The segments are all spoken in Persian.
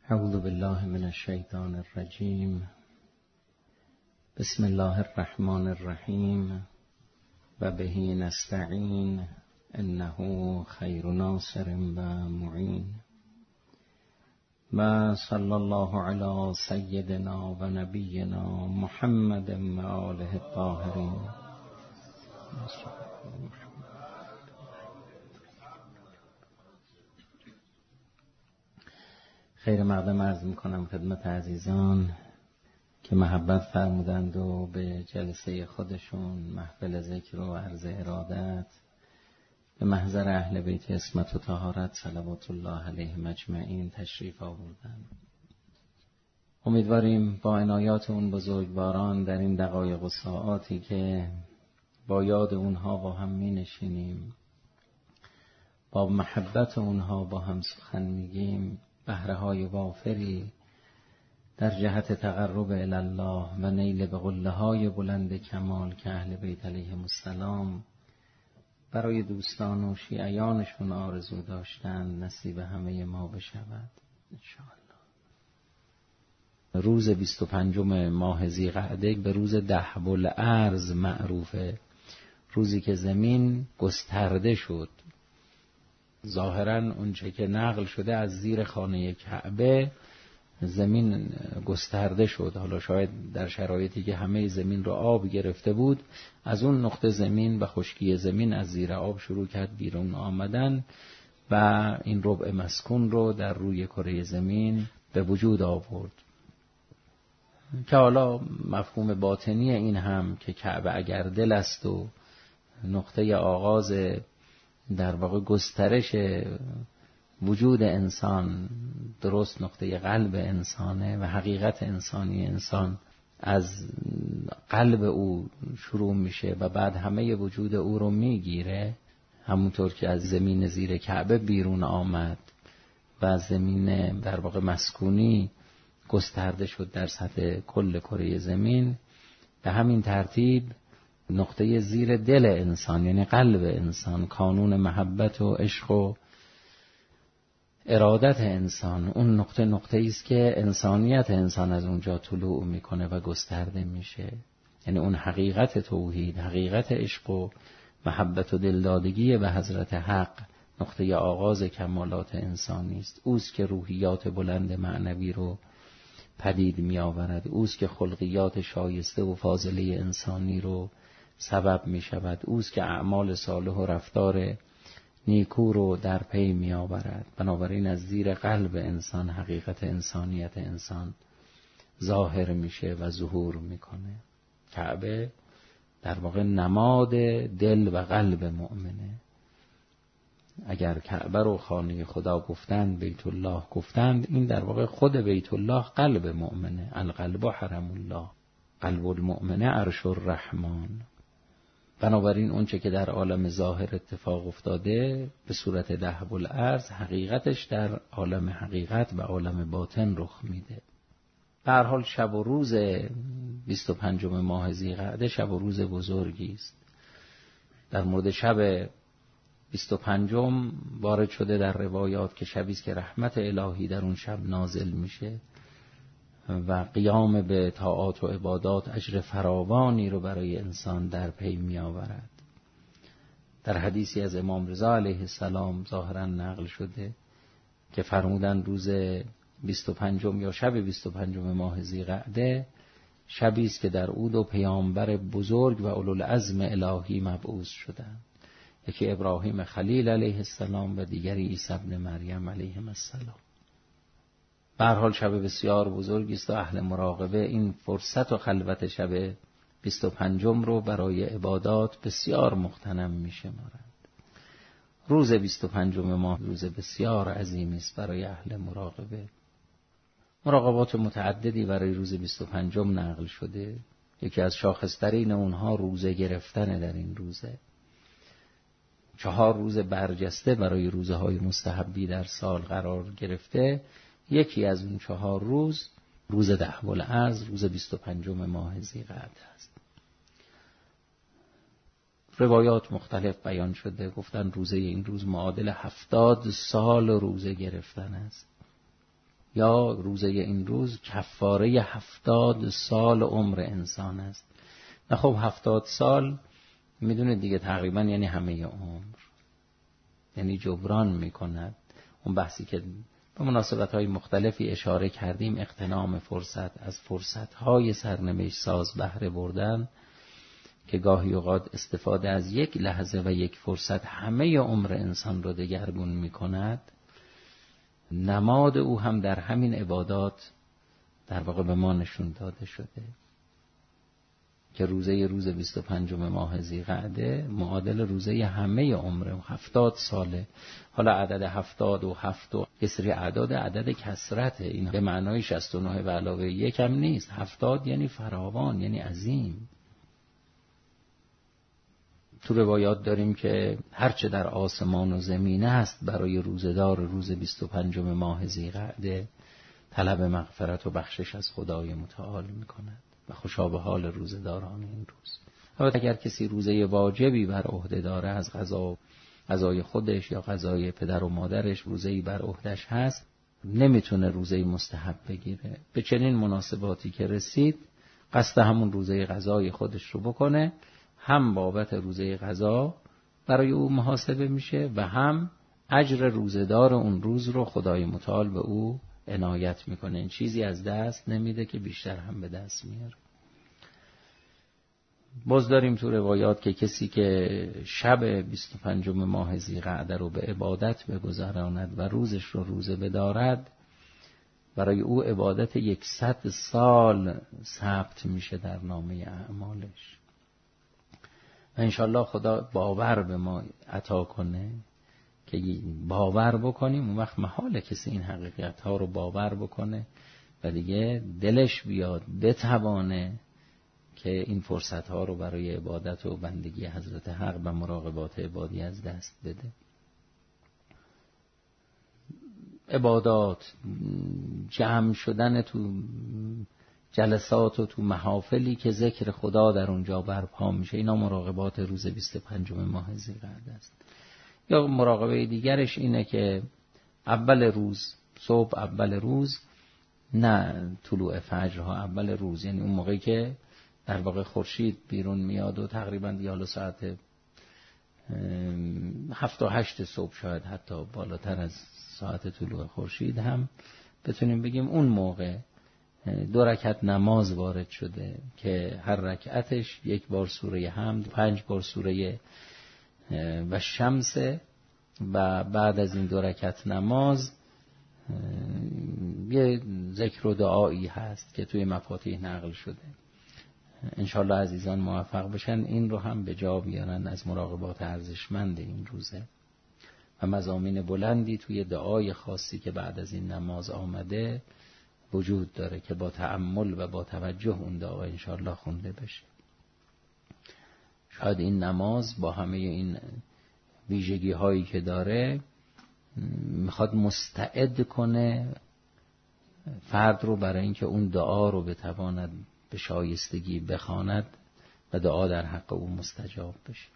اعوذ بالله من الشیطان الرجیم. بسم الله الرحمن الرحیم و به نستعین انه خیر ناصر و معین. و صلی الله علی سیدنا و نبینا محمد و آله الطاهرین. خیر مقدم عرض میکنم خدمت عزیزان که محبت فرمودند و به جلسه خودشون محفل ذکر و عرض ارادت به محضر اهل بیت عصمت و طهارت صلوات الله علیهم اجمعین تشریف آوردند. امیدواریم با عنایات اون بزرگواران در این دقایق و ساعاتی که با یاد اونها با هم می نشینیم، با محبت اونها با هم سخن میگیم، بهره‌های وافری در جهت تقرب الی الله و نیل به قله‌های بلند کمال که اهل بیت علیهم السلام برای دوستان و شیعیانشون آرزو داشتند نصیب همه ما بشود انشاءالله. روز 25 ماه ذی‌قعده به روز دهب الارض معروفه، روزی که زمین گسترده شد. ظاهراً اونچه که نقل شده از زیر خانه کعبه زمین گسترده شد. حالا شاید در شرایطی که همه زمین رو آب گرفته بود، از اون نقطه زمین و خشکی زمین از زیر آب شروع کرد بیرون آمدن و این ربع مسکون رو در روی کره زمین به وجود آورد. که حالا مفهوم باطنی این هم که کعبه اگر دل است و نقطه آغاز در واقع گسترش وجود انسان درست نقطه قلب انسانه و حقیقت انسانی انسان از قلب او شروع میشه و بعد همه وجود او رو میگیره، همونطور که از زمین زیر کعبه بیرون آمد و از زمین در واقع مسکونی گسترده شد در سطح کل کره زمین. به همین ترتیب نقطه زیر دل انسان یعنی قلب انسان، کانون محبت و عشق و ارادت انسان، اون نقطه است که انسانیت انسان از اونجا طلوع میکنه و گسترده میشه. یعنی اون حقیقت توحید، حقیقت عشق و محبت و دلدادگی به حضرت حق نقطه آغاز کمالات انسانی است. اوست که روحیات بلند معنوی رو پدید می آورد، اوست که خلقیات شایسته و فاضله انسانی رو سبب می شود، اوست که اعمال صالح و رفتار نیکو رو در پی می آورد. بنابراین از زیر قلب انسان حقیقت انسانیت انسان ظاهر میشه و ظهور میکنه. کعبه در واقع نماد دل و قلب مؤمنه. اگر کعبه رو خانه خدا گفتند، بیت الله گفتند، این در واقع خود بیت الله قلب مؤمنه. القلب حرم الله، قلب المؤمنه عرش الرحمن. بنابراین اونچه که در عالم ظاهر اتفاق افتاده به صورت دهب الارض، حقیقتش در عالم حقیقت و عالم باطن رخ میده. به هر حال شب و روز 25 ماه ذی‌قعده شب و روز بزرگی است. در مورد شب 25 وارد شده در روایات که شبی است که رحمت الهی در اون شب نازل میشه و قیام به طاعات و عبادات اجر فراوانی رو برای انسان در پی می آورد. در حدیثی از امام رضا علیه السلام ظاهرا نقل شده که فرمودن روز 25 یا شب 25 ماه ذی‌قعده شبی است که در او دو پیامبر بزرگ و اولوالعزم الهی مبعوث شدند، یکی ابراهیم خلیل علیه السلام و دیگری عیسی ابن مریم علیه السلام. به هر حال شب بسیار بزرگی است و اهل مراقبه این فرصت و خلوت شب 25 رو برای عبادات بسیار مغتنم می‌شمارند. روز 25 ماه روز بسیار عظیمی است برای اهل مراقبه. مراقبات متعددی برای روز 25 نقل شده. یکی از شاخص‌ترین اونها روزه گرفتن در این روزه. 4 روز برجسته برای روزهای مستحبی در سال قرار گرفته. یکی از اون 4 روز روز دهب الارض، روز 25 ماه ذی‌قعده است. روایات مختلف بیان شده، گفتن روزه این روز معادل 70 سال روزه گرفتن است. یا روزه این روز کفاره 70 سال عمر انسان است. نه خب 70 سال میدونید دیگه تقریبا یعنی همه عمر، یعنی جبران میکند. اون بحثی که به مناسبت‌های مختلفی اشاره کردیم، اغتنام فرصت، از فرصت‌های سرنوشت ساز بهره بردن، که گاهی اوقات استفاده از یک لحظه و یک فرصت همه عمر انسان رو دگرگون میکند. نماد او هم در همین عبادات در واقع به ما نشون داده شده که روز 25 ماه ذی‌قعده معادل روزه همه عمر 70 ساله. حالا عدد 77 و یه سری اعداد عدد کثرته، این به معنای 69 به علاوه یک هم نیست. 70 یعنی فراوان، یعنی عظیم. تو روایات داریم که هرچه در آسمان و زمین است برای روزدار روز 25 ماه ذی‌قعده طلب مغفرت و بخشش از خدای متعال می‌کند و خوشا به حال روزداران این روز. البته اگر کسی روزه واجبی بر عهده داره، از قضای خودش یا قضای پدر و مادرش روزه‌ای بر عهده‌اش هست، نمیتونه روزه مستحب بگیره. به چنین مناسباتی که رسید قصد همون روزه قضای خودش رو بکنه، هم بابت روزه قضا برای او محاسبه میشه و هم اجر روزدار اون روز رو خدای متعال به او عنایت میکنه. این چیزی از دست نمیده که بیشتر هم به دست میاره. باز داریم تو روایات که کسی که شب 25 ماه ذی‌قعده رو به عبادت بگذراند و روزش رو روزه بدارد، برای او عبادت 100 سال ثبت میشه در نامه اعمالش. و انشالله خدا باور به ما عطا کنه که باور بکنیم. اون وقت محاله کسی این حقیقت ها رو باور بکنه و دیگه دلش بیاد بتوانه که این فرصت ها رو برای عبادت و بندگی حضرت حق و مراقبات عبادی از دست بده. عبادات، جمع شدن تو جلسات و تو محافلی که ذکر خدا در اونجا برپا میشه، اینا مراقبات روز 25 ماه ذی‌قعده است. یا مراقبه دیگرش اینه که اول روز، صبح اول روز، نه طلوع فجرها، اول روز، یعنی اون موقعی که در واقع خورشید بیرون میاد و تقریبا دیگه حالا ساعت 7 و 8 صبح، شاید حتی بالاتر از ساعت طلوع خورشید هم بتونیم بگیم اون موقع 2 رکعت نماز وارد شده که هر رکعتش 1 بار سوره حمد، 5 بار سوره و شمس، و بعد از این 2 رکعت نماز یه ذکر و دعایی هست که توی مفاتیح نقل شده. انشالله عزیزان موفق بشن این رو هم به جا بیارن از مراقبات ارزشمند این روزه. و مضامین بلندی توی دعای خاصی که بعد از این نماز آمده وجود داره که با تأمل و با توجه اون دعا انشالله خونده بشه. شاید این نماز با همه این ویژگی هایی که داره میخواد مستعد کنه فرد رو برای اینکه اون دعا رو بتواند به شایستگی بخواند و دعا در حق او مستجاب بشه.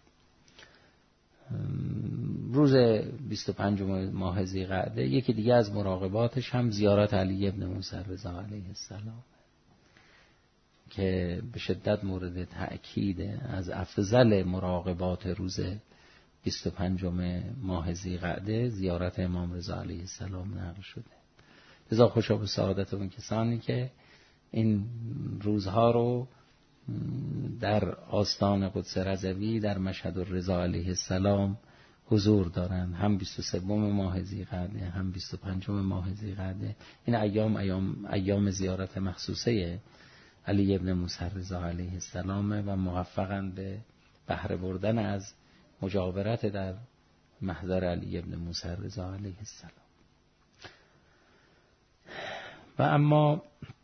روز 25 ماه ذی‌قعده یکی دیگه از مراقباتش هم زیارت علی ابن موسی رضا علیه السلام که به شدت مورد تأکید از افضل مراقبات روز 25 ماه ذی‌قعده زیارت امام رضا علیه السلام نقل شده. لذا خوشا به سعادت اون کسانی که این روزها رو در آستان قدس رضوی در مشهد الرضا علیه السلام حضور دارند، هم 23 ماه ذی‌قعده هم 25 ماه ذی‌قعده. این ایام زیارت مخصوصه علی ابن موسی رضا علیه السلام و موفقند به بهره بردن از مجاورت در محضر علی ابن موسی رضا علیه السلام. و اما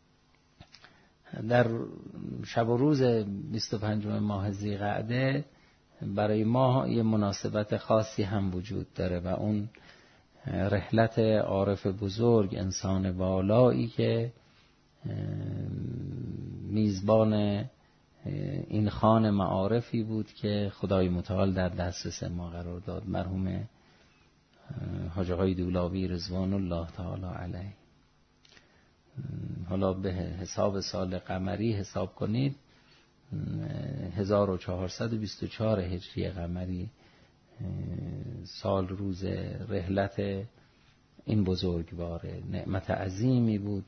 در شب و روز 25 ماه ذی‌قعده برای ما یه مناسبت خاصی هم وجود داره و اون رحلت عارف بزرگ، انسان والایی که میزبان این خوان معارفی بود که خدای متعال در دسترس ما قرار داد، مرحوم حاج آقای دولاوی رضوان الله تعالی علیه. حالا به حساب سال قمری حساب کنید 1424 هجری قمری سال روز رحلت این بزرگواره. نعمت عظیمی بود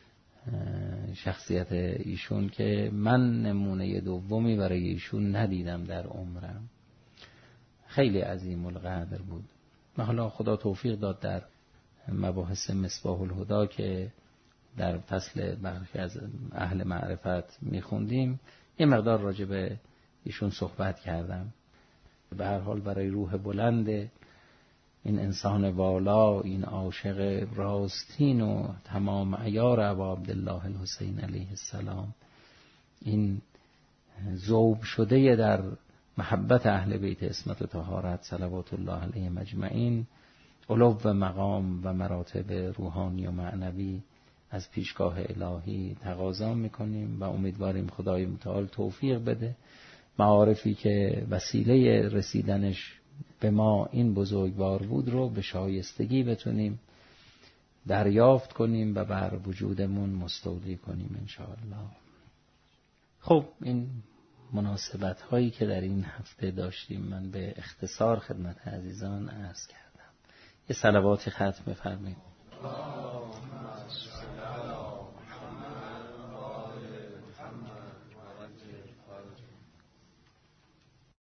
شخصیت ایشون که من نمونه دومی برای ایشون ندیدم در عمرم. خیلی عظیم القدر بود. و حالا خدا توفیق داد در مباحث مصباح الهدی که در فصل برخی از اهل معرفت میخوندیم یه مقدار راجع به ایشون صحبت کردم. به هر حال برای روح بلند این انسان والا، این عاشق راستین و تمام عیار ابا عبدالله الحسین علیه السلام، این ذوب شده در محبت اهل بیت عصمت و طهارت صلوات الله علیهم اجمعین، علو و مقام و مراتب روحانی و معنوی از پیشگاه الهی تقاضا میکنیم و امیدواریم خدای متعال توفیق بده معارفی که وسیله رسیدنش به ما این بزرگوار بود رو به شایستگی بتونیم دریافت کنیم و بر وجودمون مستولی کنیم انشاءالله. خب این مناسبت هایی که در این هفته داشتیم من به اختصار خدمت عزیزان عرض کردم. یه صلوات ختم بفرمایید.